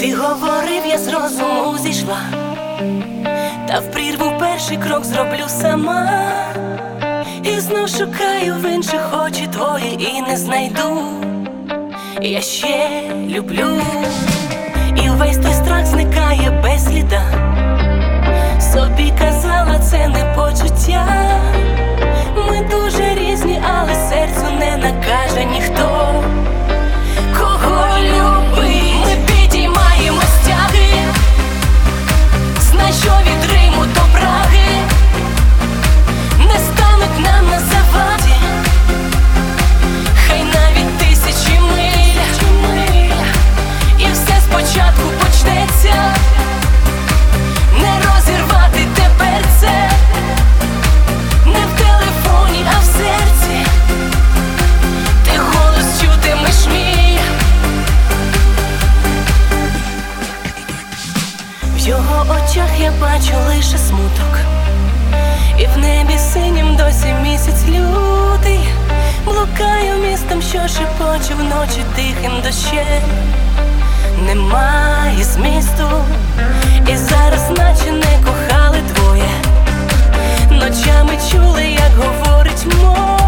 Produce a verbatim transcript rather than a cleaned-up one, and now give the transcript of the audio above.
Ти говорив, я з розуму зійшла, та в прірву перший крок зроблю сама. І знов шукаю в інших очі твої і не знайду. Я ще люблю, і весь той страх зникає без сліда. Собі казала, це не почуття. Ми дуже різні, але серцю не накаже ніхто, кого любить. Ми підіймаємо стяги, знай, що від Риму до Праги не стануть нам на заваді. Хай навіть тисячі миль, і все спочатку почнеться. Не розірвати тепер це, не в телефоні, а в серці. Ти голос чутимеш мій. В його очах я бачу лише смуток, і в небі синім досі місяць лютий. Блукаю містом, що шепоче вночі тихим дощем. Немає змісту, і зараз наче не кохали двоє. Ночами чули, як говорить море.